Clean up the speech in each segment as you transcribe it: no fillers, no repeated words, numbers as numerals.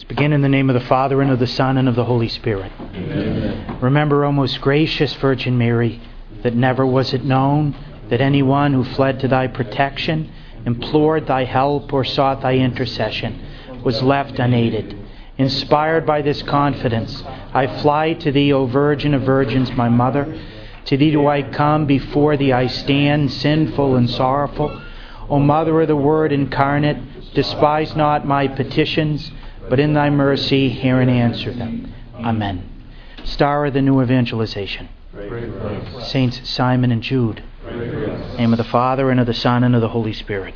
Begin in the name of the Father, and of the Son, and of the Holy Spirit. Amen. Remember, O most gracious Virgin Mary, that never was it known that anyone who fled to thy protection, implored thy help, or sought thy intercession was left unaided. Inspired by this confidence, I fly to thee, O Virgin of Virgins, my Mother. To thee do I come, before thee I stand, sinful and sorrowful. O Mother of the Word incarnate, despise not my petitions, but in thy mercy hear and answer them. Amen. Star of the new evangelization. Saints Simon and Jude. In the name of the Father, and of the Son, and of the Holy Spirit.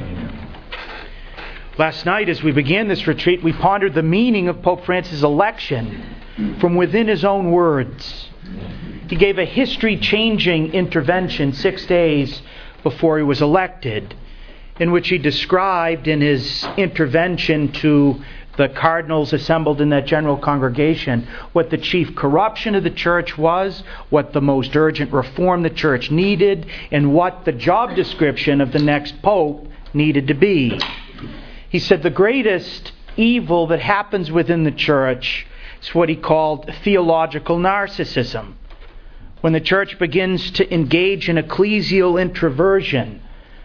Last night, as we began this retreat, we pondered the meaning of Pope Francis' election from within his own words. He gave a history-changing intervention 6 days before he was elected, in which he described in his intervention to the cardinals assembled in that general congregation what the chief corruption of the church was, what the most urgent reform the church needed, and what the job description of the next pope needed to be. He said the greatest evil that happens within the church is what he called theological narcissism. When the church begins to engage in ecclesial introversion,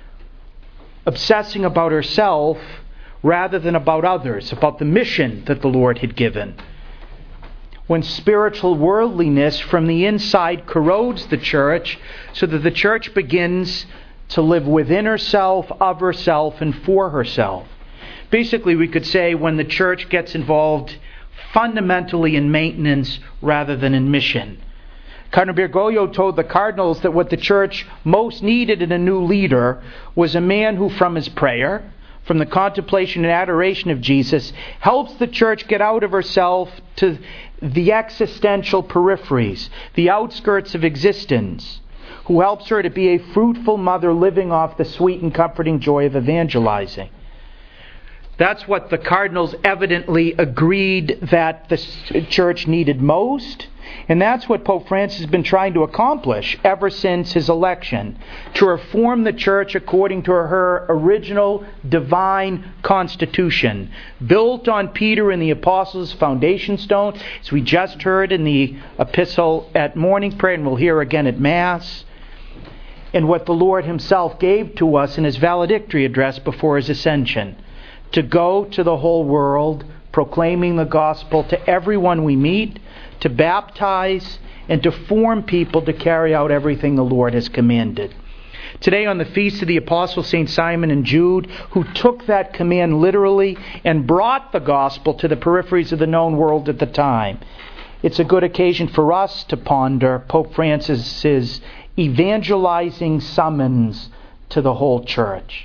obsessing about herself rather than about others, about the mission that the Lord had given. When spiritual worldliness from the inside corrodes the church, so that the church begins to live within herself, of herself, and for herself. Basically, we could say when the church gets involved fundamentally in maintenance rather than in mission. Cardinal Bergoglio told the cardinals that what the church most needed in a new leader was a man who, from his prayer, from the contemplation and adoration of Jesus, helps the church get out of herself to the existential peripheries, the outskirts of existence, who helps her to be a fruitful mother living off the sweet and comforting joy of evangelizing. That's what the cardinals evidently agreed that the church needed most. And that's what Pope Francis has been trying to accomplish ever since his election, to reform the church according to her original divine constitution, built on Peter and the Apostles' foundation stone, as we just heard in the epistle at morning prayer, and we'll hear again at Mass, and what the Lord himself gave to us in his valedictory address before his ascension, to go to the whole world, proclaiming the gospel to everyone we meet, to baptize, and to form people to carry out everything the Lord has commanded. Today, on the feast of the Apostles St. Simon and Jude, who took that command literally and brought the gospel to the peripheries of the known world at the time, it's a good occasion for us to ponder Pope Francis's evangelizing summons to the whole church.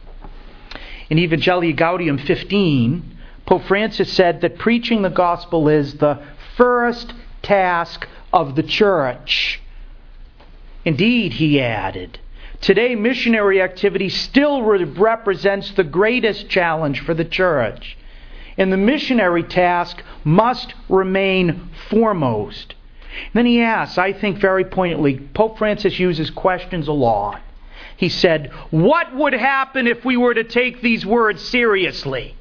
In Evangelii Gaudium 15, Pope Francis said that preaching the gospel is the first task of the church. Indeed, he added, today missionary activity still represents the greatest challenge for the church. And the missionary task must remain foremost. And then he asks, I think very poignantly, Pope Francis uses questions a lot. He said, what would happen if we were to take these words seriously?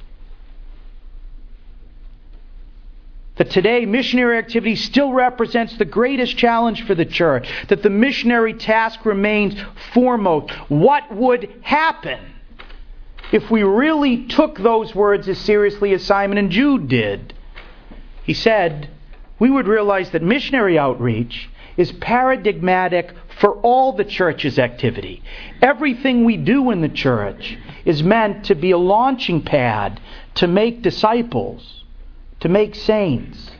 That today missionary activity still represents the greatest challenge for the church, that the missionary task remains foremost. What would happen if we really took those words as seriously as Simon and Jude did? He said, we would realize that missionary outreach is paradigmatic for all the church's activity. Everything we do in the church is meant to be a launching pad to make disciples, to make saints.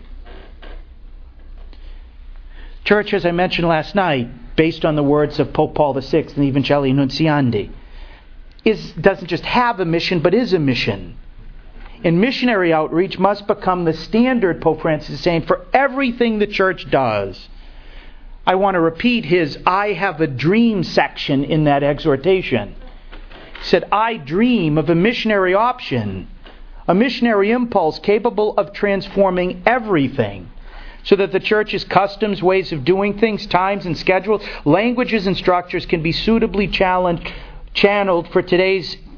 Church, as I mentioned last night, based on the words of Pope Paul VI in the Evangelii Nuntiandi, doesn't just have a mission, but is a mission. And missionary outreach must become the standard, Pope Francis is saying, for everything the church does. I want to repeat his I have a dream section in that exhortation. He said, I dream of a missionary option, a missionary impulse capable of transforming everything, so that the church's customs, ways of doing things, times and schedules, languages and structures can be suitably channeled for today's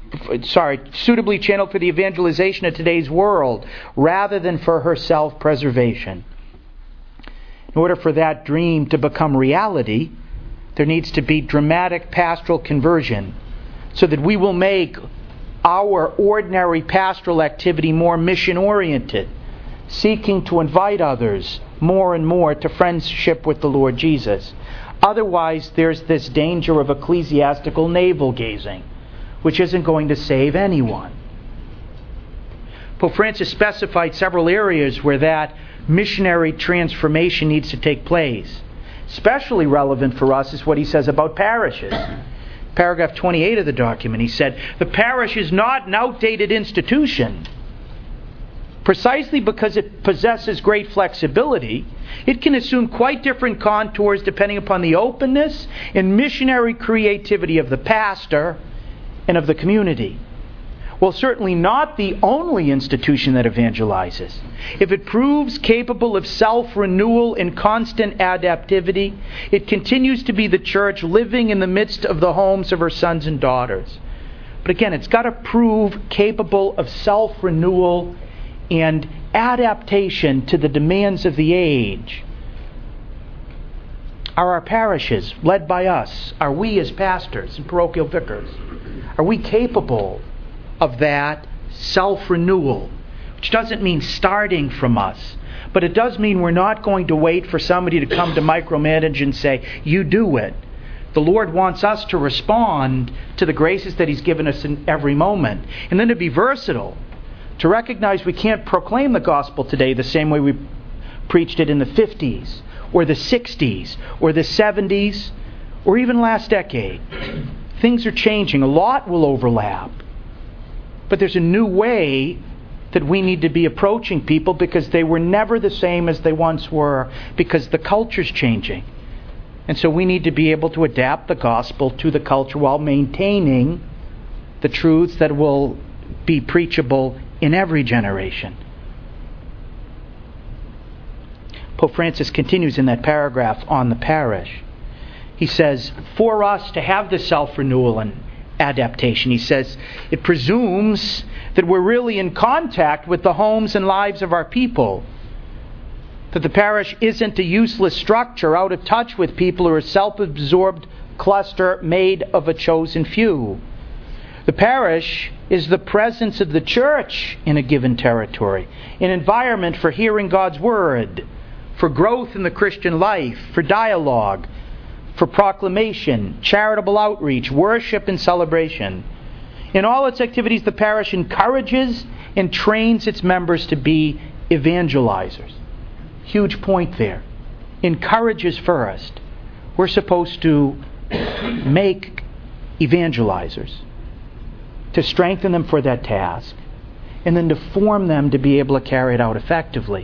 suitably channeled for the evangelization of today's world, rather than for her self-preservation. In order for that dream to become reality, there needs to be dramatic pastoral conversion, so that we will make our ordinary pastoral activity more mission-oriented, seeking to invite others more and more to friendship with the Lord Jesus. Otherwise, there's this danger of ecclesiastical navel-gazing, which isn't going to save anyone. Pope Francis specified several areas where that missionary transformation needs to take place. Especially relevant for us is what he says about parishes. Paragraph 28 of the document, he said, "The parish is not an outdated institution. Precisely because it possesses great flexibility, it can assume quite different contours depending upon the openness and missionary creativity of the pastor and of the community. Well, certainly not the only institution that evangelizes. If it proves capable of self-renewal and constant adaptivity, it continues to be the church living in the midst of the homes of her sons and daughters." But again, it's got to prove capable of self-renewal and adaptation to the demands of the age. Are our parishes, led by us, are we as pastors and parochial vicars, are we capable of that self-renewal? Which doesn't mean starting from us, but it does mean we're not going to wait for somebody to come to micromanage and say, "You do it." The Lord wants us to respond to the graces that He's given us in every moment. And then to be versatile, to recognize we can't proclaim the gospel today the same way we preached it in the 50s, or the 60s, or the 70s, or even last decade. Things are changing. A lot will overlap. But there's a new way that we need to be approaching people, because they were never the same as they once were, because the culture's changing. And so we need to be able to adapt the gospel to the culture while maintaining the truths that will be preachable in every generation. Pope Francis continues in that paragraph on the parish. He says, for us to have this self-renewal and adaptation, he says, it presumes that we're really in contact with the homes and lives of our people. That the parish isn't a useless structure out of touch with people, or a self-absorbed cluster made of a chosen few. The parish is the presence of the church in a given territory, an environment for hearing God's word, for growth in the Christian life, for dialogue, for proclamation, charitable outreach, worship, and celebration. In all its activities, the parish encourages and trains its members to be evangelizers. Huge point there. Encourages first. We're supposed to make evangelizers, to strengthen them for that task, and then to form them to be able to carry it out effectively.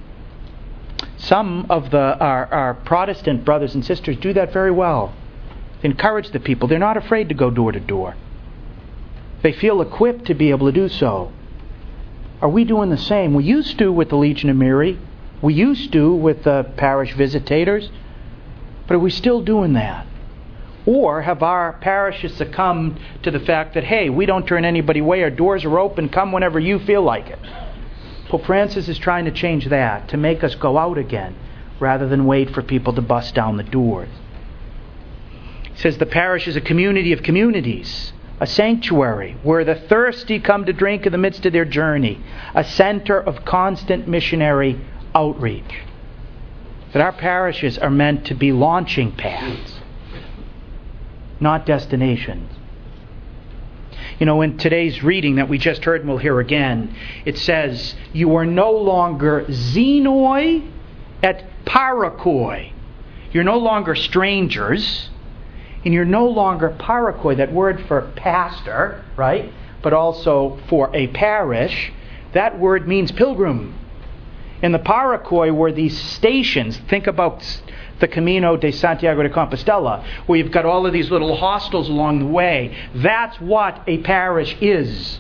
Some of our Protestant brothers and sisters do that very well. They encourage the people. They're not afraid to go door to door. They feel equipped to be able to do so. Are we doing the same? We used to with the Legion of Mary. We used to with the parish visitators. But are we still doing that? Or have our parishes succumbed to the fact that, hey, we don't turn anybody away, our doors are open, come whenever you feel like it? Pope Francis is trying to change that, to make us go out again, rather than wait for people to bust down the doors. He says the parish is a community of communities, a sanctuary where the thirsty come to drink in the midst of their journey, a center of constant missionary outreach. That our parishes are meant to be launching pads, not destinations. You know, in today's reading that we just heard and we'll hear again, it says, you are no longer xenoi et parakoi. You're no longer strangers, and you're no longer parakoi, that word for pastor, right? But also for a parish. That word means pilgrim. And the parakoi were these stations. Think about the Camino de Santiago de Compostela, where you've got all of these little hostels along the way. That's what a parish is.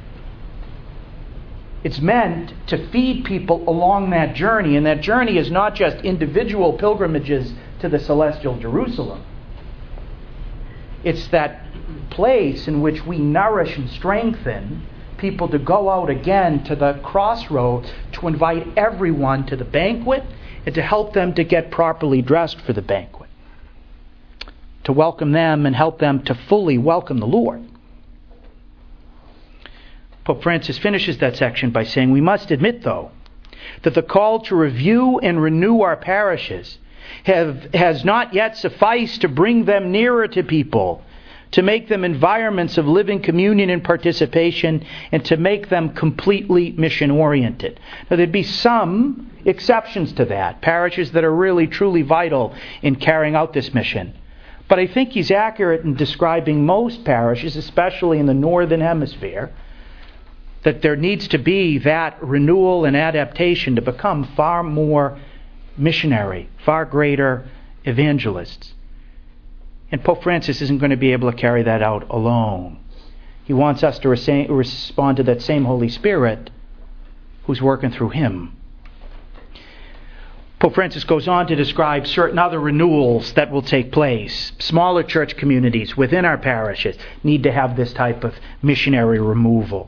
It's meant to feed people along that journey, and that journey is not just individual pilgrimages to the celestial Jerusalem. It's that place in which we nourish and strengthen people to go out again to the crossroads, to invite everyone to the banquet and to help them to get properly dressed for the banquet, to welcome them and help them to fully welcome the Lord. Pope Francis finishes that section by saying, we must admit, though, that the call to review and renew our parishes has not yet sufficed to bring them nearer to people, to make them environments of living communion and participation, and to make them completely mission-oriented. Now, there'd be some exceptions to that, parishes that are really, truly vital in carrying out this mission. But I think he's accurate in describing most parishes, especially in the Northern Hemisphere, that there needs to be that renewal and adaptation to become far more missionary, far greater evangelists. And Pope Francis isn't going to be able to carry that out alone. He wants us to respond to that same Holy Spirit who's working through him. Pope Francis goes on to describe certain other renewals that will take place. Smaller church communities within our parishes need to have this type of missionary renewal.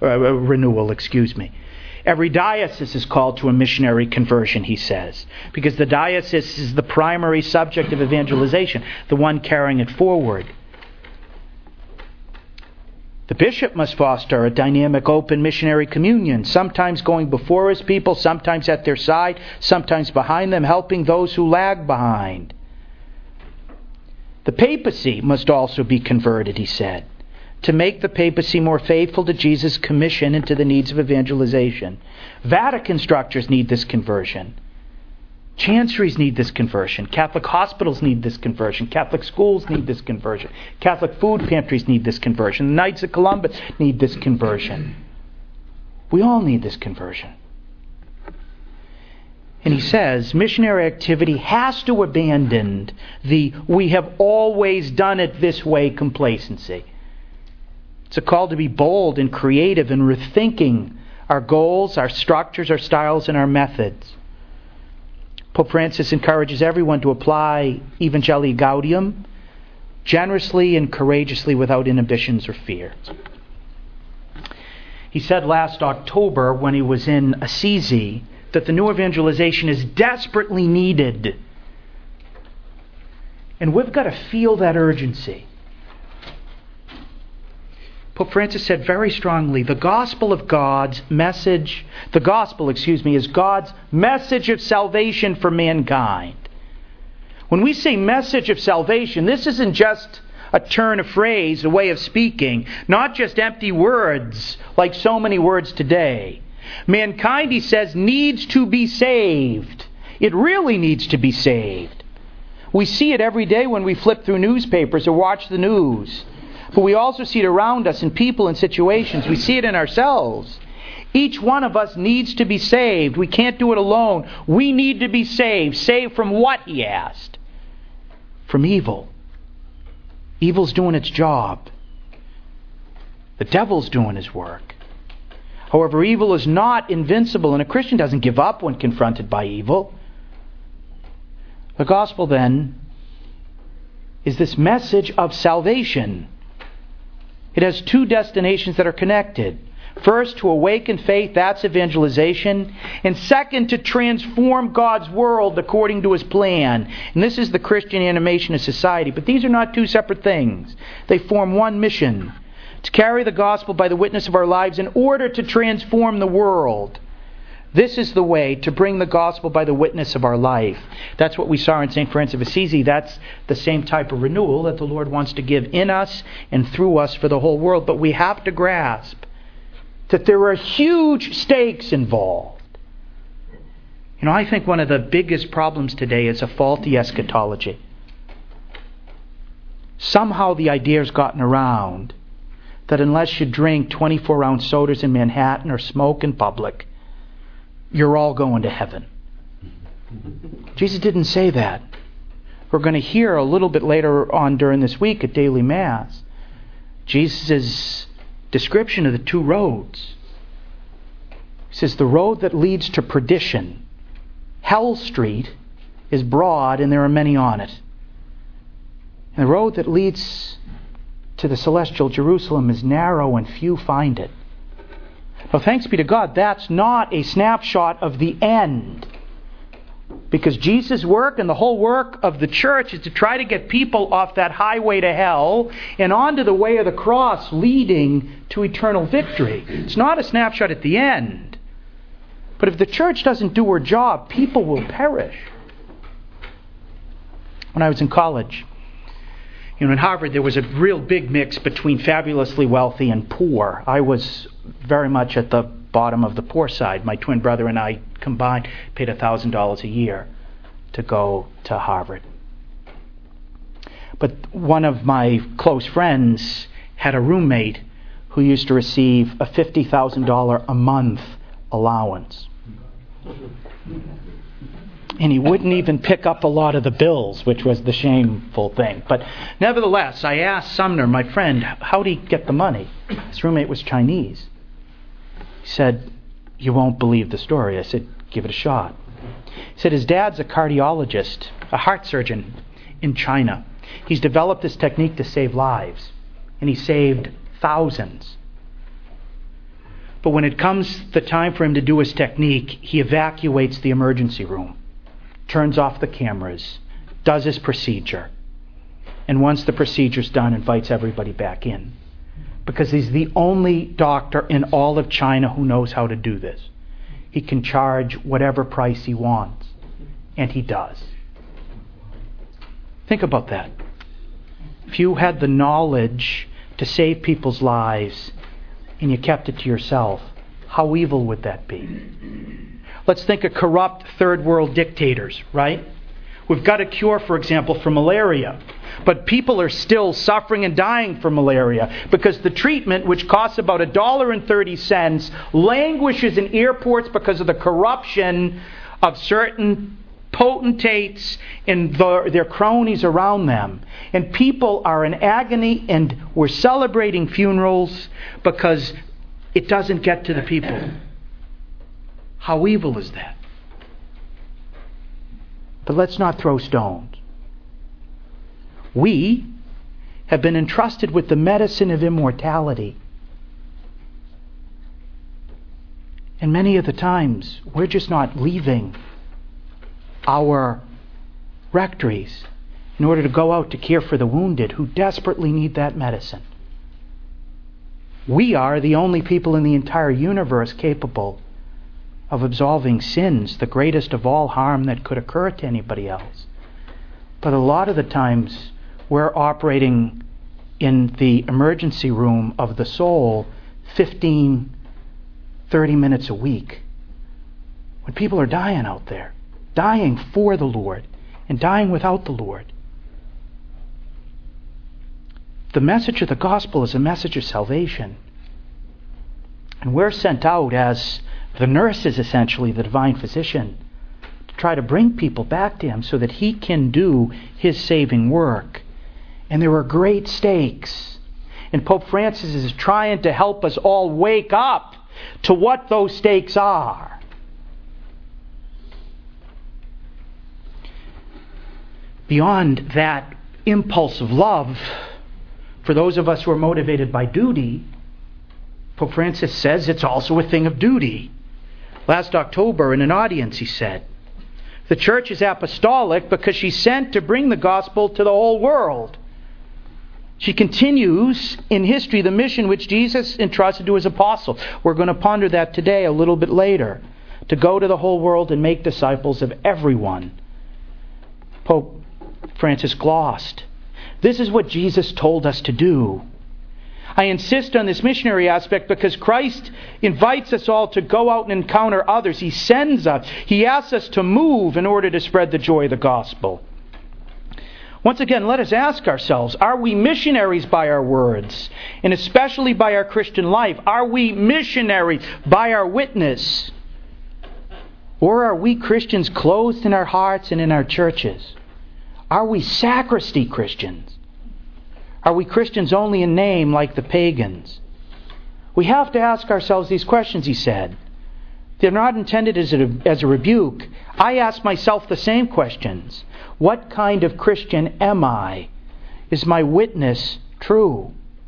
Every diocese is called to a missionary conversion, he says, because the diocese is the primary subject of evangelization, the one carrying it forward. The bishop must foster a dynamic, open missionary communion, sometimes going before his people, sometimes at their side, sometimes behind them, helping those who lag behind. The papacy must also be converted, he said, to make the papacy more faithful to Jesus' commission and to the needs of evangelization. Vatican structures need this conversion. Chanceries need this conversion. Catholic hospitals need this conversion. Catholic schools need this conversion. Catholic food pantries need this conversion. The Knights of Columbus need this conversion. We all need this conversion. And he says, missionary activity has to abandon the "we have always done it this way" complacency. It's a call to be bold and creative in rethinking our goals, our structures, our styles, and our methods. Pope Francis encourages everyone to apply Evangelii Gaudium generously and courageously without inhibitions or fears. He said last October when he was in Assisi that the new evangelization is desperately needed. And we've got to feel that urgency. Pope Francis said very strongly, the gospel is God's message of salvation for mankind. When we say message of salvation, this isn't just a turn of phrase, a way of speaking, not just empty words like so many words today. Mankind, he says, needs to be saved. It really needs to be saved. We see it every day when we flip through newspapers or watch the news. But we also see it around us in people and situations. We see it in ourselves. Each one of us needs to be saved. We can't do it alone. We need to be saved. Saved from what, he asked? From evil. Evil's doing its job. The devil's doing his work. However, evil is not invincible, and a Christian doesn't give up when confronted by evil. The gospel, then, is this message of salvation. It has two destinations that are connected. First, to awaken faith, that's evangelization. And second, to transform God's world according to his plan. And this is the Christian animation of society. But these are not two separate things. They form one mission. To carry the gospel by the witness of our lives in order to transform the world. This is the way to bring the gospel by the witness of our life. That's what we saw in St. Francis of Assisi. That's the same type of renewal that the Lord wants to give in us and through us for the whole world. But we have to grasp that there are huge stakes involved. You know, I think one of the biggest problems today is a faulty eschatology. Somehow the idea has gotten around that unless you drink 24-ounce sodas in Manhattan or smoke in public, you're all going to heaven. Jesus didn't say that. We're going to hear a little bit later on during this week at Daily Mass Jesus' description of the two roads. He says the road that leads to perdition, Hell Street, is broad and there are many on it. And the road that leads to the celestial Jerusalem is narrow and few find it. Now, thanks be to God, that's not a snapshot of the end. Because Jesus' work and the whole work of the church is to try to get people off that highway to hell and onto the way of the cross leading to eternal victory. It's not a snapshot at the end. But if the church doesn't do her job, people will perish. When I was in college, in Harvard, there was a real big mix between fabulously wealthy and poor. I was very much at the bottom of the poor side. My twin brother and I combined paid $1,000 a year to go to Harvard. But one of my close friends had a roommate who used to receive a $50,000 a month allowance. And he wouldn't even pick up a lot of the bills, which was the shameful thing. But nevertheless, I asked Sumner, my friend, how did he get the money? His roommate was Chinese. He said, "You won't believe the story." I said, "Give it a shot." He said his dad's a cardiologist, a heart surgeon in China. He's developed this technique to save lives, and he saved thousands. But when it comes the time for him to do his technique, he evacuates the emergency room, turns off the cameras, does his procedure, and once the procedure's done, invites everybody back in. Because he's the only doctor in all of China who knows how to do this. He can charge whatever price he wants, and he does. Think about that. If you had the knowledge to save people's lives and you kept it to yourself, how evil would that be? Let's think of corrupt third world dictators, right? We've got a cure, for example, for malaria. But people are still suffering and dying from malaria because the treatment, which costs about $1.30, languishes in airports because of the corruption of certain potentates and their cronies around them. And people are in agony, and we're celebrating funerals because it doesn't get to the people. How evil is that? But let's not throw stones. We have been entrusted with the medicine of immortality. And many of the times, we're just not leaving our rectories in order to go out to care for the wounded who desperately need that medicine. We are the only people in the entire universe capable of absolving sins, the greatest of all harm that could occur to anybody else. But a lot of the times, we're operating in the emergency room of the soul 15, 30 minutes a week. When people are dying out there, dying for the Lord and dying without the Lord. The message of the gospel is a message of salvation. And we're sent out as the nurse is essentially the divine physician to try to bring people back to Him so that He can do His saving work. And there are great stakes. And Pope Francis is trying to help us all wake up to what those stakes are. Beyond that impulse of love, for those of us who are motivated by duty, Pope Francis says it's also a thing of duty. Last October in an audience he said, the Church is apostolic because she's sent to bring the gospel to the whole world. She continues in history the mission which Jesus entrusted to His apostles. We're going to ponder that today a little bit later. To go to the whole world and make disciples of everyone. Pope Francis glossed. This is what Jesus told us to do. I insist on this missionary aspect because Christ invites us all to go out and encounter others. He sends us. He asks us to move in order to spread the joy of the gospel. Once again, let us ask ourselves, are we missionaries by our words? And especially by our Christian life? Are we missionaries by our witness? Or are we Christians closed in our hearts and in our churches? Are we sacristy Christians? Are we Christians only in name like the pagans? We have to ask ourselves these questions, he said. They're not intended as a rebuke. I ask myself the same questions. What kind of Christian am I? Is my witness true?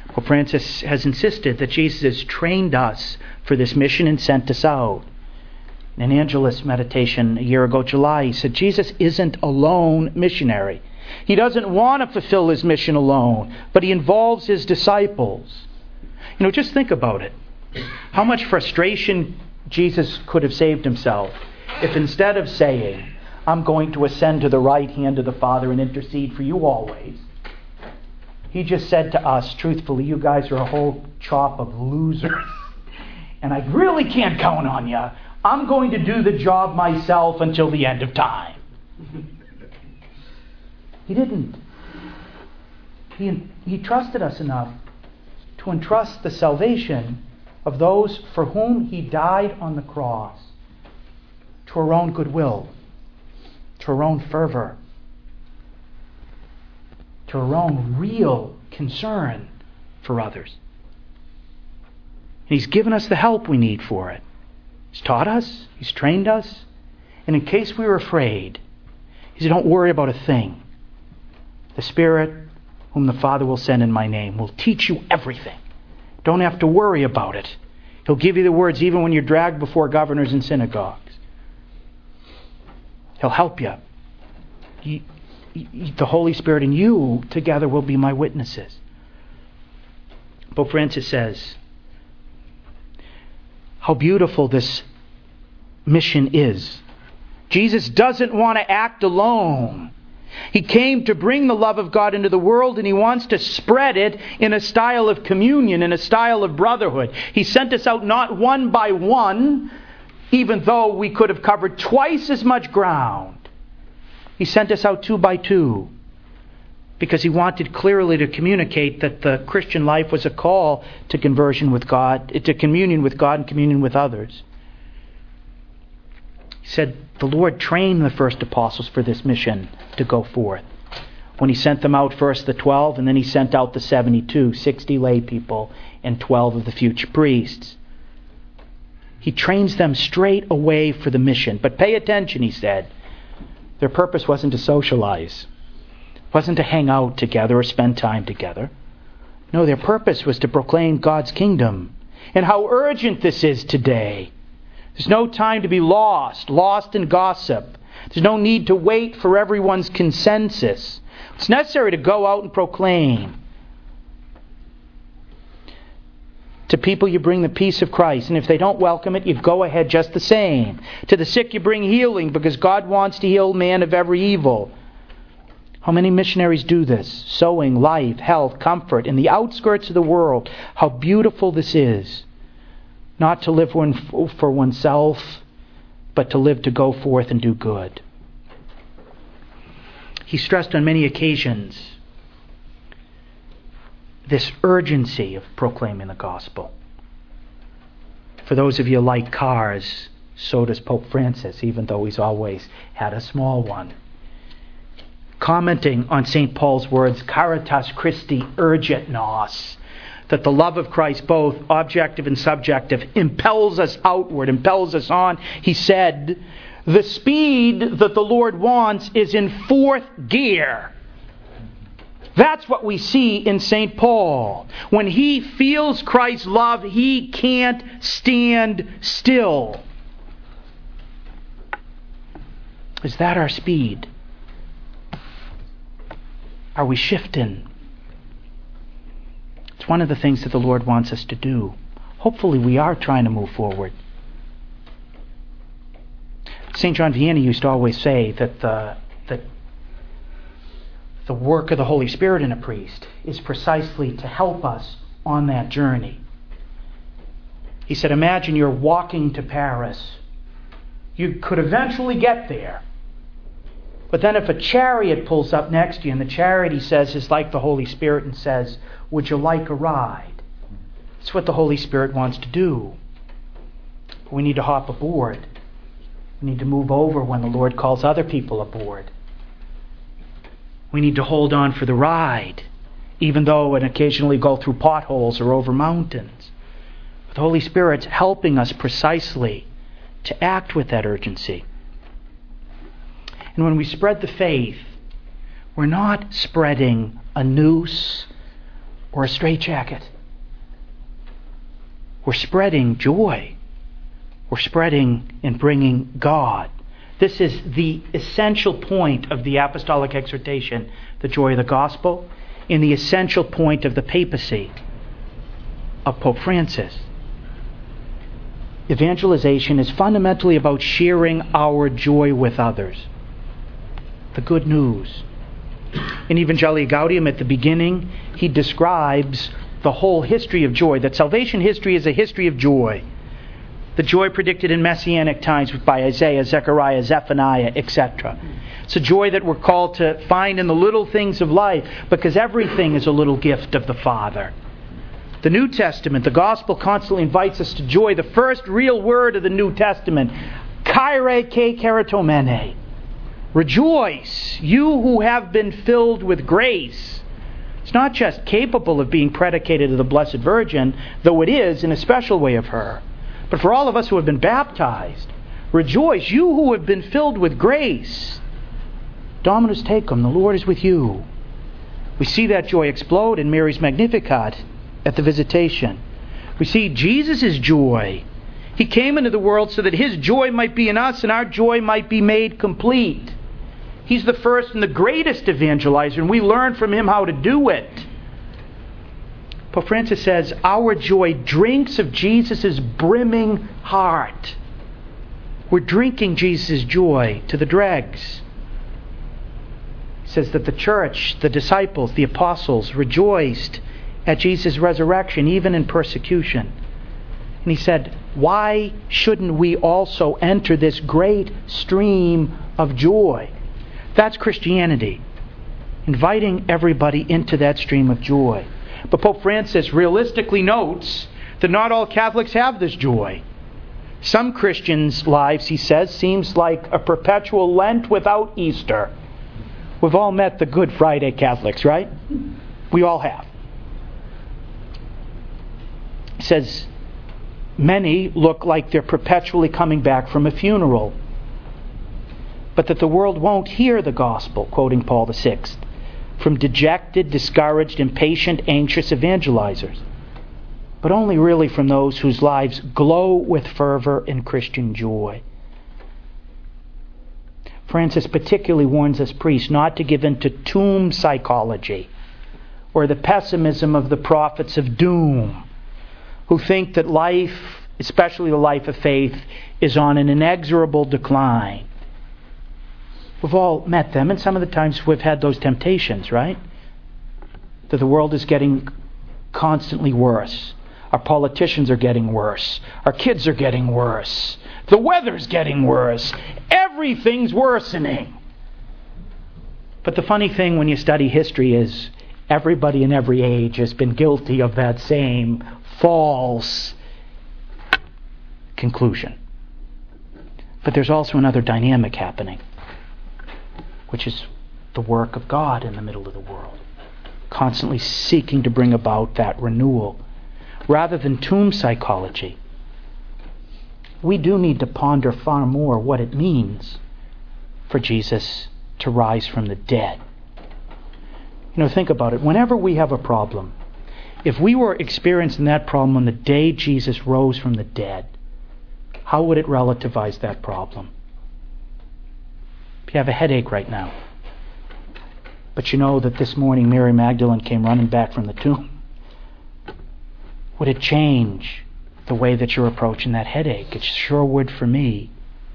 Pope Francis has insisted that Jesus has trained us for this mission and sent us out. In an Angelus meditation a year ago, July, he said Jesus isn't a lone missionary. He doesn't want to fulfill his mission alone, but he involves his disciples. Just think about it. How much frustration Jesus could have saved himself if instead of saying, I'm going to ascend to the right hand of the Father and intercede for you always, he just said to us, truthfully, you guys are a whole chop of losers, and I really can't count on you. I'm going to do the job myself until the end of time. He didn't. He trusted us enough to entrust the salvation of those for whom he died on the cross to our own goodwill, to our own fervor, to our own real concern for others. And he's given us the help we need for it. He's taught us, he's trained us, and in case we were afraid, he said, don't worry about a thing. The Spirit whom the Father will send in my name will teach you everything. Don't have to worry about it. He'll give you the words even when you're dragged before governors and synagogues. He'll help you. The Holy Spirit and you together will be my witnesses. Pope Francis says, how beautiful this mission is. Jesus doesn't want to act alone. He came to bring the love of God into the world, and he wants to spread it in a style of communion, in a style of brotherhood. He sent us out not one by one, even though we could have covered twice as much ground. He sent us out 2 by 2 because he wanted clearly to communicate that the Christian life was a call to conversion with God, to communion with God and communion with others. He said the Lord trained the first apostles for this mission to go forth. When he sent them out first the 12, and then he sent out the 72, 60 lay people and 12 of the future priests. He trains them straight away for the mission. But pay attention, he said. Their purpose wasn't to socialize. It wasn't to hang out together or spend time together. No, their purpose was to proclaim God's kingdom. And how urgent this is today. There's no time to be lost in gossip. There's no need to wait for everyone's consensus. It's necessary to go out and proclaim. To people you bring the peace of Christ, and if they don't welcome it, you go ahead just the same. To the sick you bring healing, because God wants to heal man of every evil. How many missionaries do this? Sowing life, health, comfort in the outskirts of the world. How beautiful this is. Not to live for oneself, but to live to go forth and do good. He stressed on many occasions this urgency of proclaiming the gospel. For those of you who like cars, so does Pope Francis, even though he's always had a small one. Commenting on St. Paul's words, Caritas Christi urget nos, that the love of Christ, both objective and subjective, impels us outward, impels us on. He said, the speed that the Lord wants is in 4th gear. That's what we see in St. Paul. When he feels Christ's love, he can't stand still. Is that our speed? Are we shifting? It's one of the things that the Lord wants us to do. Hopefully we are trying to move forward. St. John Vianney used to always say that the work of the Holy Spirit in a priest is precisely to help us on that journey. He said, imagine you're walking to Paris. You could eventually get there. But then if a chariot pulls up next to you, and the chariot, he says, is like the Holy Spirit and says, would you like a ride? That's what the Holy Spirit wants to do. But we need to hop aboard. We need to move over when the Lord calls other people aboard. We need to hold on for the ride, even though it occasionally go through potholes or over mountains. But the Holy Spirit's helping us precisely to act with that urgency. And when we spread the faith, we're not spreading a noose or a straitjacket. We're spreading joy. We're spreading and bringing God. This is the essential point of the apostolic exhortation, the joy of the gospel, and the essential point of the papacy of Pope Francis. Evangelization is fundamentally about sharing our joy with others. The good news. In Evangelii Gaudium at the beginning, he describes the whole history of joy, that salvation history is a history of joy. The joy predicted in Messianic times by Isaiah, Zechariah, Zephaniah, etc. It's a joy that we're called to find in the little things of life, because everything is a little gift of the Father. The New Testament, the Gospel, constantly invites us to joy. The first real word of the New Testament, Kyrie ke keratomene. Rejoice, you who have been filled with grace. It's not just capable of being predicated of the Blessed Virgin, though it is in a special way of her. But for all of us who have been baptized, rejoice, you who have been filled with grace. Dominus tecum, the Lord is with you. We see that joy explode in Mary's Magnificat at the Visitation. We see Jesus' joy. He came into the world so that His joy might be in us and our joy might be made complete. He's the first and the greatest evangelizer, and we learn from Him how to do it. Pope Francis says, our joy drinks of Jesus' brimming heart. We're drinking Jesus' joy to the dregs. He says that the church, the disciples, the apostles rejoiced at Jesus' resurrection, even in persecution. And he said, why shouldn't we also enter this great stream of joy? That's Christianity. Inviting everybody into that stream of joy. But Pope Francis realistically notes that not all Catholics have this joy. Some Christians' lives, he says, seems like a perpetual Lent without Easter. We've all met the Good Friday Catholics, right? We all have. He says, many look like they're perpetually coming back from a funeral. But that the world won't hear the gospel, quoting Paul VI, from dejected, discouraged, impatient, anxious evangelizers, but only really from those whose lives glow with fervor and Christian joy. Francis particularly warns us priests not to give in to tomb psychology or the pessimism of the prophets of doom, who think that life, especially the life of faith, is on an inexorable decline. We've all met them, and some of the times we've had those temptations, right? That the world is getting constantly worse. Our politicians are getting worse. Our kids are getting worse. The weather's getting worse. Everything's worsening. But the funny thing when you study history is everybody in every age has been guilty of that same false conclusion. But there's also another dynamic happening, which is the work of God in the middle of the world, constantly seeking to bring about that renewal. Rather than tomb psychology, we do need to ponder far more what it means for Jesus to rise from the dead. Think about it. Whenever we have a problem, if we were experiencing that problem on the day Jesus rose from the dead, how would it relativize that problem? If you have a headache right now, but you know that this morning Mary Magdalene came running back from the tomb, would it change the way that you're approaching that headache? It sure would for me.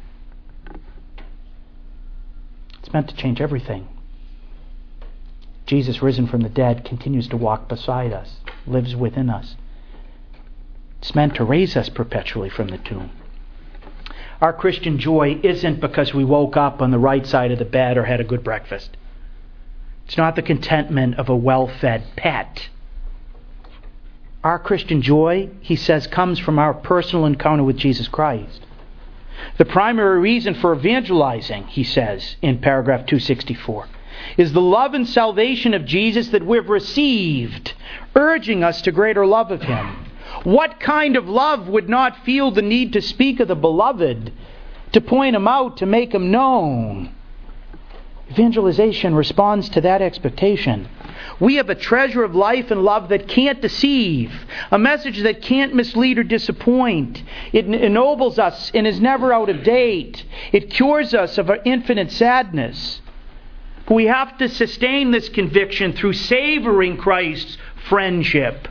It's meant to change everything. Jesus, risen from the dead, continues to walk beside us, lives within us. It's meant to raise us perpetually from the tomb. Our Christian joy isn't because we woke up on the right side of the bed or had a good breakfast. It's not the contentment of a well-fed pet. Our Christian joy, he says, comes from our personal encounter with Jesus Christ. The primary reason for evangelizing, he says in paragraph 264, is the love and salvation of Jesus that we've received, urging us to greater love of Him. What kind of love would not feel the need to speak of the beloved, to point Him out, to make Him known? Evangelization responds to that expectation. We have a treasure of life and love that can't deceive, a message that can't mislead or disappoint. It ennobles us and is never out of date. It cures us of our infinite sadness. But we have to sustain this conviction through savoring Christ's friendship.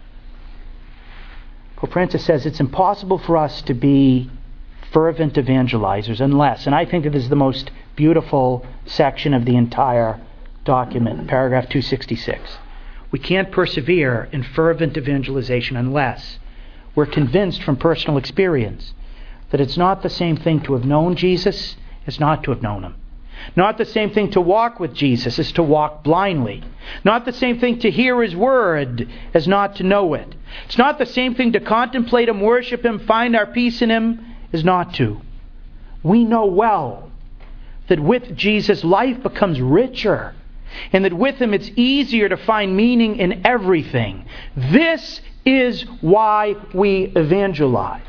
Pope Francis says it's impossible for us to be fervent evangelizers unless, and I think that this is the most beautiful section of the entire document, paragraph 266. We can't persevere in fervent evangelization unless we're convinced from personal experience that it's not the same thing to have known Jesus as not to have known Him. Not the same thing to walk with Jesus as to walk blindly. Not the same thing to hear His word as not to know it. It's not the same thing to contemplate Him, worship Him, find our peace in Him as not to. We know well that with Jesus life becomes richer, and that with Him it's easier to find meaning in everything. This is why we evangelize.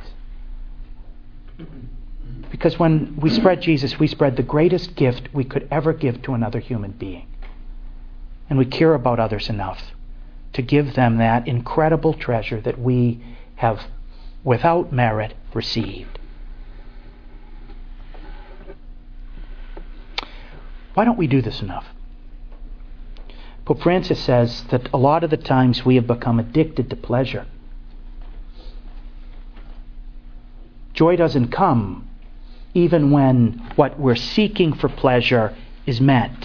Because when we spread Jesus, we spread the greatest gift we could ever give to another human being. And we care about others enough to give them that incredible treasure that we have, without merit, received. Why don't we do this enough? Pope Francis says that a lot of the times we have become addicted to pleasure. Joy doesn't come even when what we're seeking for pleasure is met.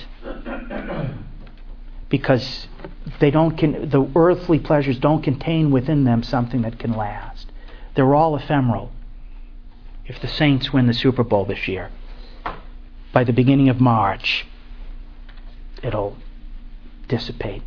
Because the earthly pleasures don't contain within them something that can last. They're all ephemeral. If the Saints win the Super Bowl this year, by the beginning of March, it'll dissipate.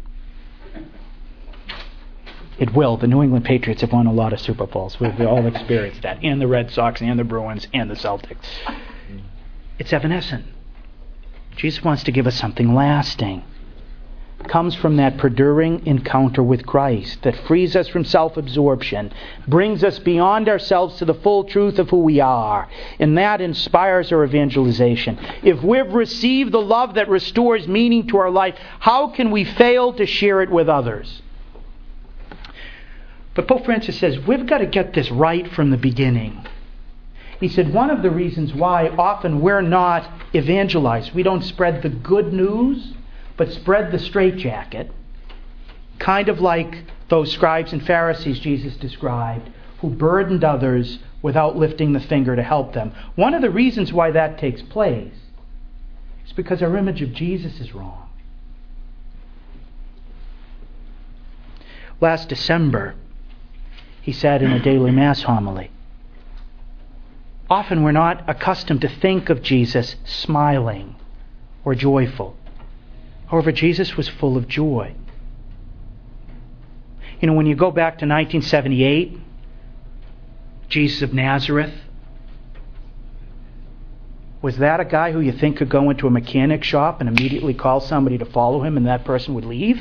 It will. The New England Patriots have won a lot of Super Bowls. We've all experienced that. And the Red Sox, and the Bruins, and the Celtics. It's evanescent. Jesus wants to give us something lasting. It comes from that perduring encounter with Christ that frees us from self-absorption, brings us beyond ourselves to the full truth of who we are, and that inspires our evangelization. If we've received the love that restores meaning to our life, how can we fail to share it with others? But Pope Francis says we've got to get this right from the beginning. He said one of the reasons why often we're not evangelized, we don't spread the good news, but spread the straitjacket, kind of like those scribes and Pharisees Jesus described, who burdened others without lifting the finger to help them. One of the reasons why that takes place is because our image of Jesus is wrong. Last December, he said in a daily Mass homily, often we're not accustomed to think of Jesus smiling or joyful. However, Jesus was full of joy. You know, when you go back to 1978, Jesus of Nazareth, was that a guy who you think could go into a mechanic shop and immediately call somebody to follow him and that person would leave?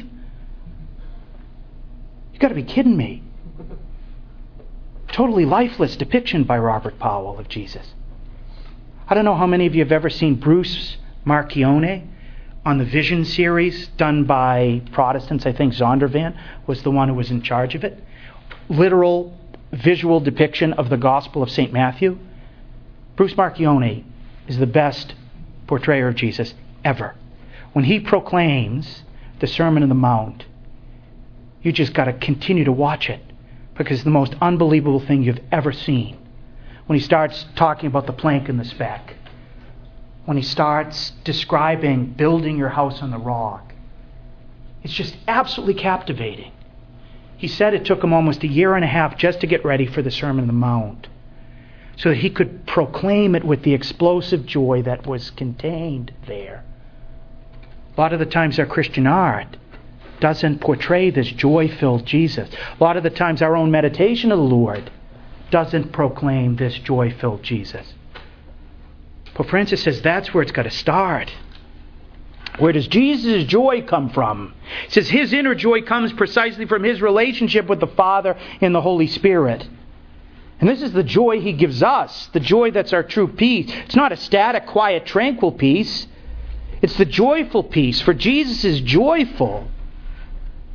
You've got to be kidding me. Totally lifeless depiction by Robert Powell of Jesus. I don't know how many of you have ever seen Bruce Marchione on the Vision series done by Protestants. I think Zondervan was the one who was in charge of it. Literal visual depiction of the Gospel of St. Matthew. Bruce Marchione is the best portrayer of Jesus ever. When he proclaims the Sermon on the Mount, you just got to continue to watch it, because it's the most unbelievable thing you've ever seen. When he starts talking about the plank and the speck, when he starts describing building your house on the rock, it's just absolutely captivating. He said it took him almost a year and a half just to get ready for the Sermon on the Mount, so that he could proclaim it with the explosive joy that was contained there. A lot of the times our Christian art doesn't portray this joy-filled Jesus. A lot of the times our own meditation of the Lord doesn't proclaim this joy-filled Jesus. Pope Francis says that's where it's got to start. Where does Jesus' joy come from? He says his inner joy comes precisely from his relationship with the Father and the Holy Spirit. And this is the joy he gives us, the joy that's our true peace. It's not a static, quiet, tranquil peace. It's the joyful peace, for Jesus is joyful.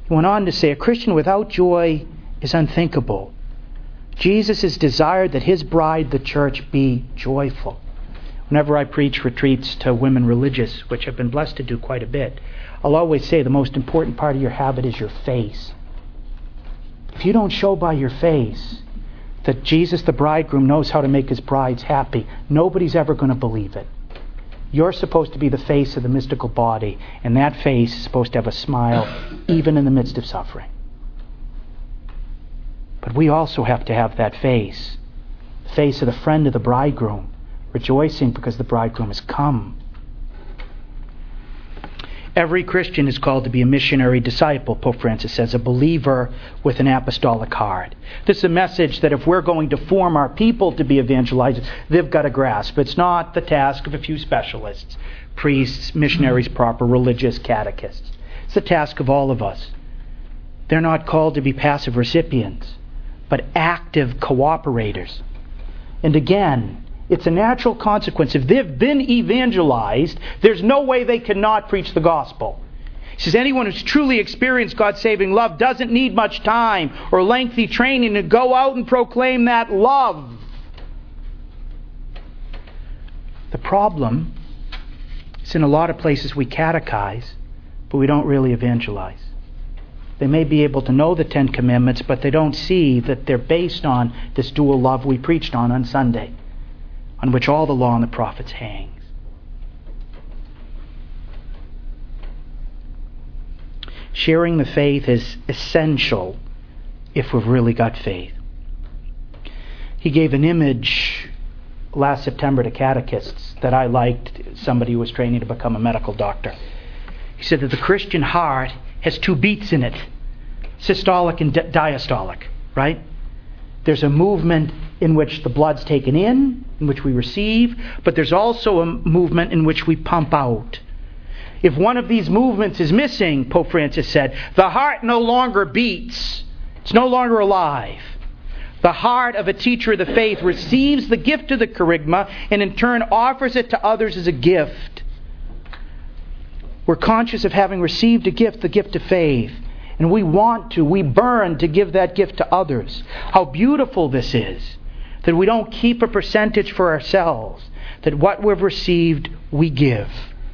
He went on to say, a Christian without joy is unthinkable. Jesus has desired that his bride, the church, be joyful. Whenever I preach retreats to women religious, which I've been blessed to do quite a bit, I'll always say the most important part of your habit is your face. If you don't show by your face that Jesus, the bridegroom, knows how to make his brides happy, nobody's ever going to believe it. You're supposed to be the face of the mystical body, and that face is supposed to have a smile even in the midst of suffering. But we also have to have that face, the face of the friend of the bridegroom, rejoicing because the bridegroom has come. Every Christian is called to be a missionary disciple, Pope Francis says, a believer with an apostolic heart. This is a message that if we're going to form our people to be evangelizers, they've got to grasp. It's not the task of a few specialists, priests, missionaries proper, religious, catechists. It's the task of all of us. They're not called to be passive recipients, but active cooperators. And again, it's a natural consequence. If they've been evangelized, there's no way they cannot preach the gospel. He says anyone who's truly experienced God's saving love doesn't need much time or lengthy training to go out and proclaim that love. The problem is in a lot of places we catechize, but we don't really evangelize. They may be able to know the 10 Commandments, but they don't see that they're based on this dual love we preached on Sunday, on which all the law and the prophets hangs. Sharing the faith is essential if we've really got faith. He gave an image last September to catechists that I liked, somebody who was training to become a medical doctor. He said that the Christian heart has 2 beats in it, systolic and diastolic, right? There's a movement in which the blood's taken in which we receive, but there's also a movement in which we pump out. If one of these movements is missing, Pope Francis said, the heart no longer beats. It's no longer alive. The heart of a teacher of the faith receives the gift of the kerygma and in turn offers it to others as a gift. We're conscious of having received a gift, the gift of faith. And we burn to give that gift to others. How beautiful this is. That we don't keep a percentage for ourselves. That what we've received, we give.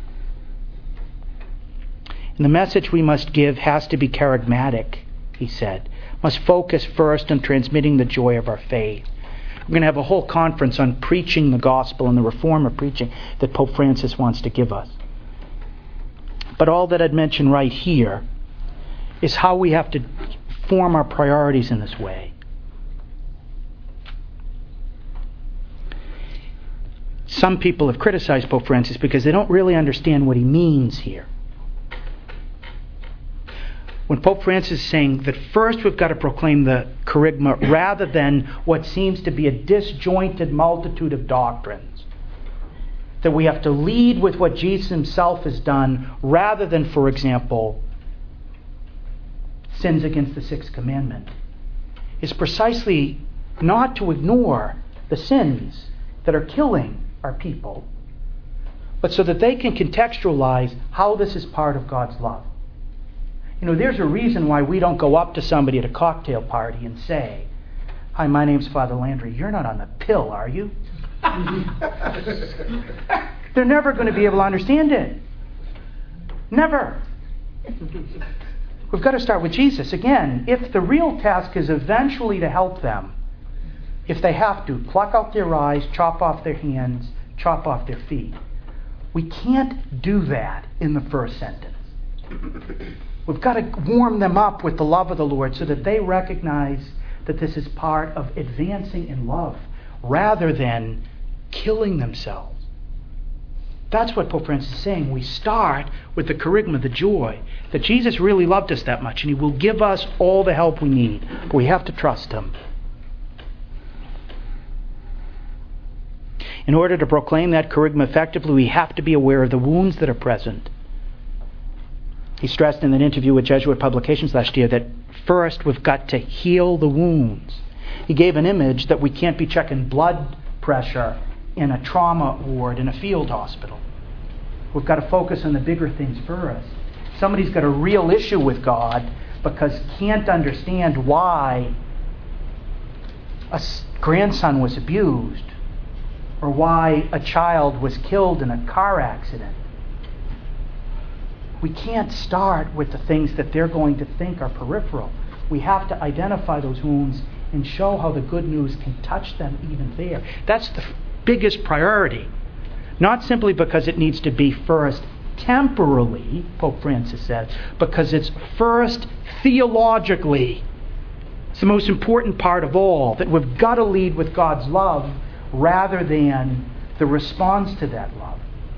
And the message we must give has to be charismatic, he said. Must focus first on transmitting the joy of our faith. We're going to have a whole conference on preaching the gospel and the reform of preaching that Pope Francis wants to give us. But all that I'd mention right here is how we have to form our priorities in this way. Some people have criticized Pope Francis because they don't really understand what he means here. When Pope Francis is saying that first we've got to proclaim the kerygma rather than what seems to be a disjointed multitude of doctrines, that we have to lead with what Jesus himself has done rather than, for example, sins against the 6th commandment, is precisely not to ignore the sins that are killing our people, but so that they can contextualize how this is part of God's love. You know, there's a reason why we don't go up to somebody at a cocktail party and say, "Hi, my name's Father Landry. You're not on the pill, are you?" They're never going to be able to understand it. Never. We've got to start with Jesus. Again, if the real task is eventually to help them, if they have to, pluck out their eyes, chop off their hands, chop off their feet. We can't do that in the first sentence. We've got to warm them up with the love of the Lord so that they recognize that this is part of advancing in love rather than killing themselves. That's what Pope Francis is saying. We start with the kerygma, the joy, that Jesus really loved us that much and he will give us all the help we need. But we have to trust him. In order to proclaim that kerygma effectively, we have to be aware of the wounds that are present. He stressed in an interview with Jesuit Publications last year that first we've got to heal the wounds. He gave an image that we can't be checking blood pressure in a trauma ward in a field hospital. We've got to focus on the bigger things first. Somebody's got a real issue with God. because can't understand why a grandson was abused or why a child was killed in a car accident. We can't start with the things that they're going to think are peripheral. We have to identify those wounds and show how the good news can touch them even there. That's the biggest priority. Not simply because it needs to be first temporally, Pope Francis said, because it's first theologically. It's the most important part of all, that we've got to lead with God's love rather than the response to that love.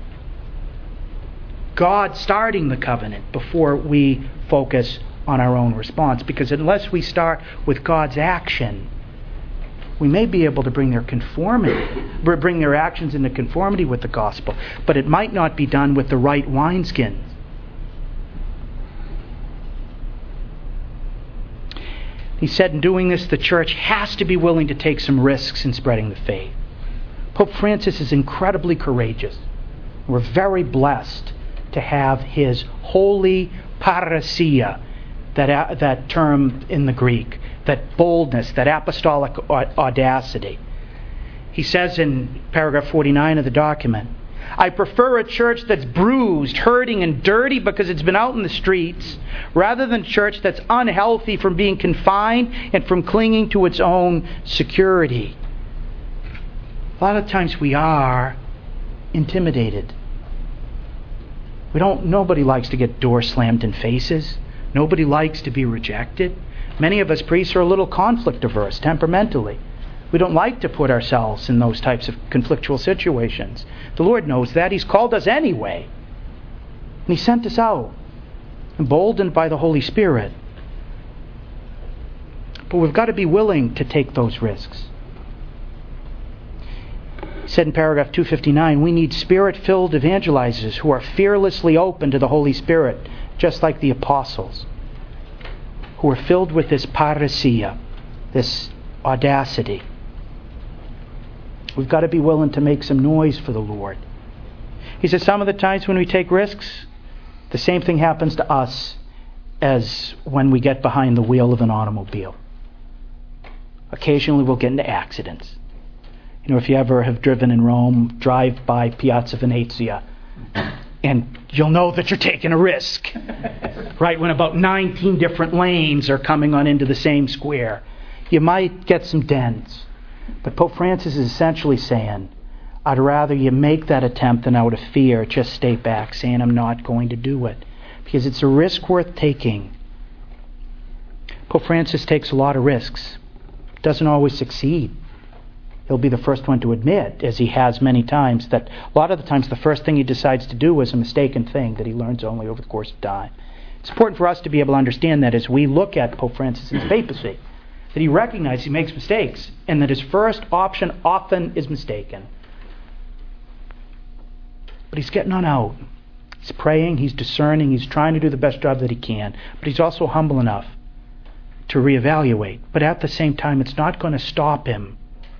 God starting the covenant before we focus on our own response. Because unless we start with God's action, we may be able to bring their actions into conformity with the gospel, but it might not be done with the right wineskins. He said in doing this, the church has to be willing to take some risks in spreading the faith. Pope Francis is incredibly courageous. We're very blessed to have his holy parousia, that term in the Greek, that boldness, that apostolic audacity. He says in paragraph 49 of the document, I prefer a church that's bruised, hurting, and dirty because it's been out in the streets, rather than a church that's unhealthy from being confined and from clinging to its own security. A lot of times we are intimidated. Nobody likes to get doors slammed in faces. Nobody likes to be rejected. Many of us priests are a little conflict averse temperamentally. We don't like to put ourselves in those types of conflictual situations. The Lord knows that. He's called us anyway. And He sent us out, emboldened by the Holy Spirit. But we've got to be willing to take those risks. He said in paragraph 259, we need Spirit-filled evangelizers who are fearlessly open to the Holy Spirit, just like the apostles, who are filled with this parousia, this audacity. We've got to be willing to make some noise for the Lord. He says some of the times when we take risks, the same thing happens to us as when we get behind the wheel of an automobile. Occasionally we'll get into accidents. If you ever have driven in Rome, drive by Piazza Venezia, and you'll know that you're taking a risk. Right? When about 19 different lanes are coming on into the same square. You might get some dents. But Pope Francis is essentially saying, I'd rather you make that attempt than out of fear just stay back, saying I'm not going to do it. Because it's a risk worth taking. Pope Francis takes a lot of risks. Doesn't always succeed. He'll be the first one to admit, as he has many times, that a lot of the times the first thing he decides to do is a mistaken thing that he learns only over the course of time. It's important for us to be able to understand that as we look at Pope Francis's papacy, that he recognizes he makes mistakes, and that his first option often is mistaken. But he's getting on out. He's praying, he's discerning, he's trying to do the best job that he can, but he's also humble enough to reevaluate. But at the same time, it's not going to stop him.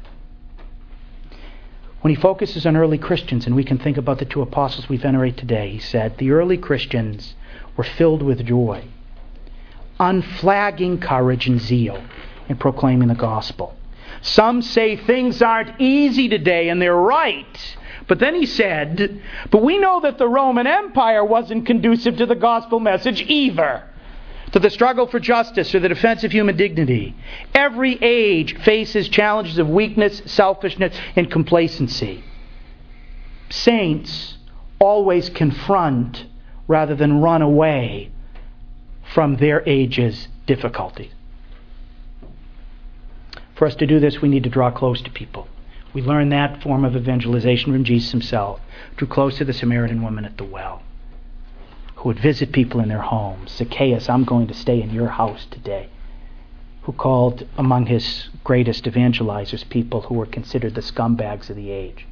When he focuses on early Christians, and we can think about the two apostles we venerate today, he said, the early Christians were filled with joy, unflagging courage and zeal in proclaiming the gospel. Some say things aren't easy today, and they're right. But then he said, but we know that the Roman Empire wasn't conducive to the gospel message either, to the struggle for justice or the defense of human dignity. Every age faces challenges of weakness, selfishness, and complacency. Saints always confront rather than run away from their age's difficulties. For us to do this, we need to draw close to people. We learn that form of evangelization from Jesus himself. Drew close to the Samaritan woman at the well, who would visit people in their homes. Zacchaeus, I'm going to stay in your house today. Who called among his greatest evangelizers people who were considered the scumbags of the age.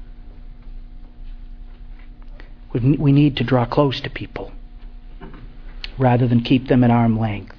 We need to draw close to people rather than keep them at arm's length.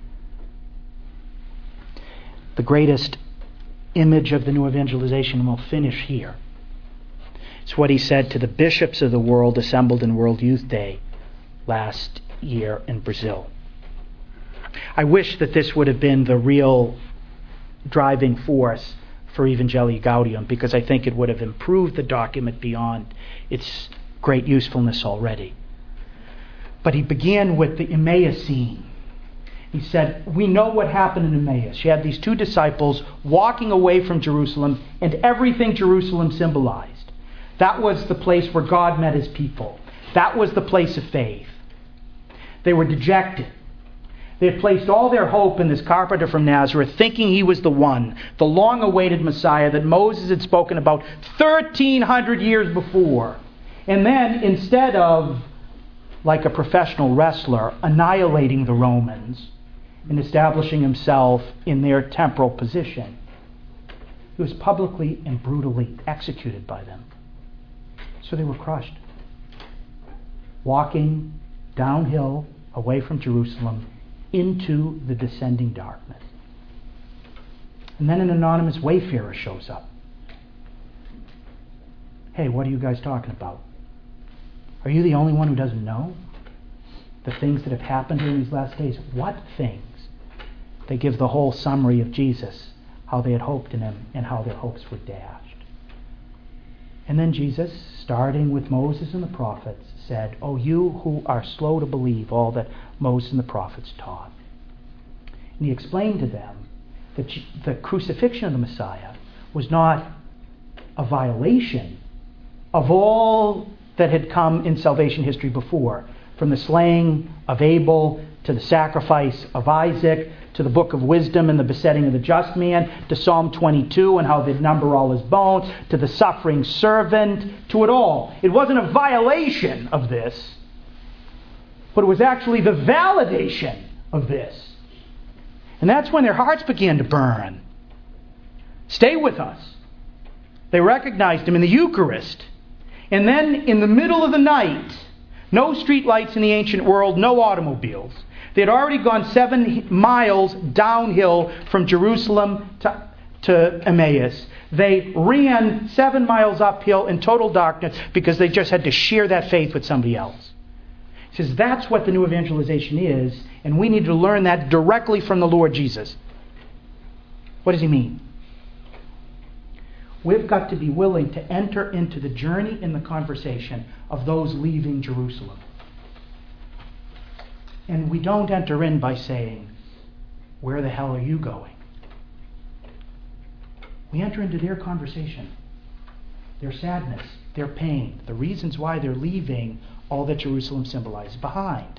The greatest image of the new evangelization, and we'll finish here, it's what he said to the bishops of the world assembled in World Youth Day last year in Brazil. I wish that this would have been the real driving force for Evangelii Gaudium, because I think it would have improved the document beyond its great usefulness already. But he began with the Emmaus scene. He said, we know what happened in Emmaus. You had these two disciples walking away from Jerusalem and everything Jerusalem symbolized. That was the place where God met his people. That was the place of faith. They were dejected. They had placed all their hope in this carpenter from Nazareth, thinking he was the one, the long-awaited Messiah that Moses had spoken about 1,300 years before. And then, instead of, like a professional wrestler, annihilating the Romans and establishing himself in their temporal position, he was publicly and brutally executed by them. So they were crushed, walking downhill away from Jerusalem into the descending darkness. And then an anonymous wayfarer shows up. Hey, what are you guys talking about? Are you the only one who doesn't know the things that have happened during these last days? What things? They give the whole summary of Jesus, how they had hoped in him and how their hopes were dashed. And then Jesus, starting with Moses and the prophets, said, "O you who are slow to believe all that Moses and the prophets taught." And he explained to them that the crucifixion of the Messiah was not a violation of all that had come in salvation history before, from the slaying of Abel to the sacrifice of Isaac to the book of wisdom and the besetting of the just man, to Psalm 22 and how they'd number all his bones, to the suffering servant, to it all. It wasn't a violation of this, but it was actually the validation of this. And that's when their hearts began to burn. Stay with us. They recognized him in the Eucharist. And then in the middle of the night, no street lights in the ancient world, no automobiles. They had already gone 7 miles downhill from Jerusalem to Emmaus. They ran 7 miles uphill in total darkness because they just had to share that faith with somebody else. He says that's what the new evangelization is, and we need to learn that directly from the Lord Jesus. What does he mean? We've got to be willing to enter into the journey in the conversation of those leaving Jerusalem. And we don't enter in by saying, "Where the hell are you going?" We enter into their conversation, their sadness, their pain, the reasons why they're leaving all that Jerusalem symbolizes behind.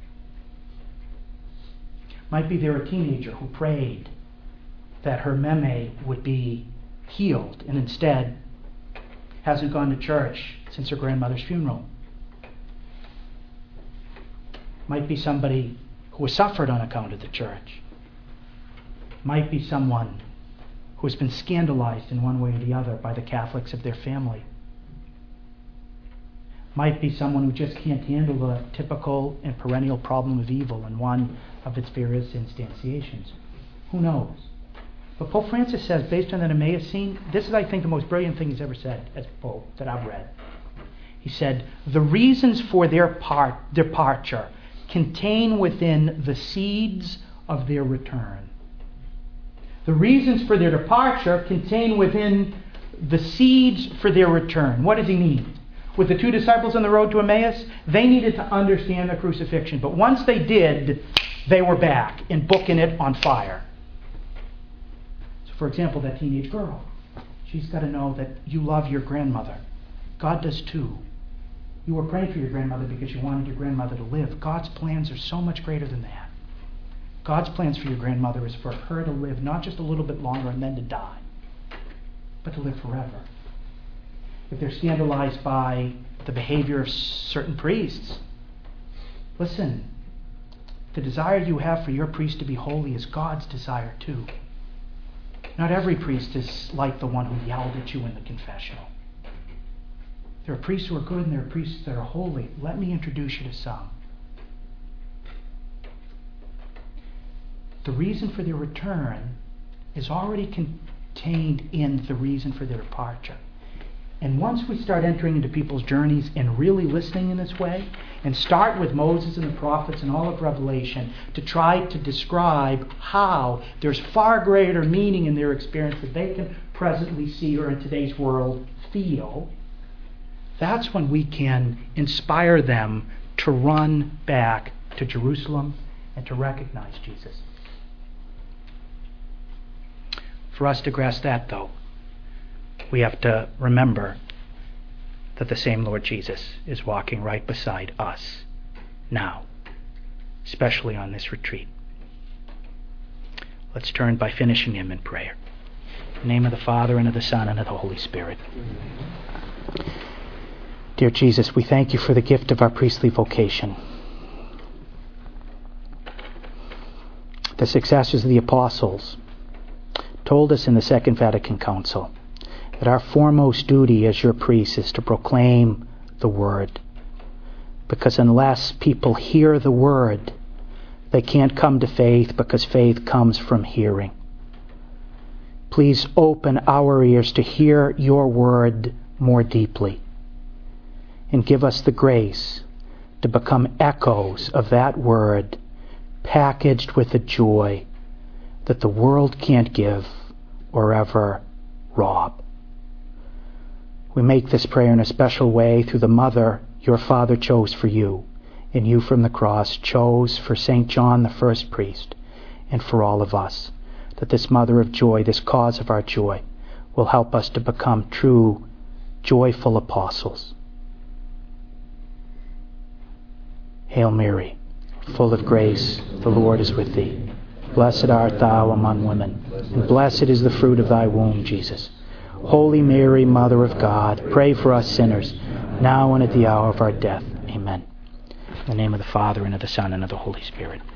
Might be they're a teenager who prayed that her meme would be healed and instead hasn't gone to church since her grandmother's funeral. Might be somebody who has suffered on account of the church. Might be someone who has been scandalized in one way or the other by the Catholics of their family. Might be someone who just can't handle the typical and perennial problem of evil in one of its various instantiations. Who knows? But Pope Francis says, based on that Emmaus scene, this is, I think, the most brilliant thing he's ever said as Pope that I've read. He said, the reasons for their departure contain within the seeds of their return. The reasons for their departure contain within the seeds for their return. What does he mean? With the 2 disciples on the road to Emmaus, they needed to understand the crucifixion. But once they did, they were back and booking it on fire. So, for example, that teenage girl, she's got to know that you love your grandmother. God does too. You were praying for your grandmother because you wanted your grandmother to live. God's plans are so much greater than that. God's plans for your grandmother is for her to live not just a little bit longer and then to die, but to live forever. If they're scandalized by the behavior of certain priests, listen, the desire you have for your priest to be holy is God's desire too. Not every priest is like the one who yelled at you in the confessional. There are priests who are good and there are priests that are holy. Let me introduce you to some. The reason for their return is already contained in the reason for their departure. And once we start entering into people's journeys and really listening in this way, and start with Moses and the prophets and all of Revelation to try to describe how there's far greater meaning in their experience that they can presently see or in today's world feel, that's when we can inspire them to run back to Jerusalem and to recognize Jesus. For us to grasp that, though, we have to remember that the same Lord Jesus is walking right beside us now, especially on this retreat. Let's turn by finishing him in prayer. In the name of the Father, and of the Son, and of the Holy Spirit. Dear Jesus, we thank you for the gift of our priestly vocation. The successors of the apostles told us in the Second Vatican Council that our foremost duty as your priests is to proclaim the Word. Because unless people hear the Word, they can't come to faith, because faith comes from hearing. Please open our ears to hear your Word more deeply, and give us the grace to become echoes of that Word, packaged with a joy that the world can't give or ever rob. We make this prayer in a special way through the mother your Father chose for you, and you from the cross chose for St. John, the first priest, and for all of us, that this mother of joy, this cause of our joy, will help us to become true, joyful apostles. Hail Mary, full of grace, the Lord is with thee. Blessed art thou among women, and blessed is the fruit of thy womb, Jesus. Holy Mary, Mother of God, pray for us sinners, now and at the hour of our death. Amen. In the name of the Father, and of the Son, and of the Holy Spirit.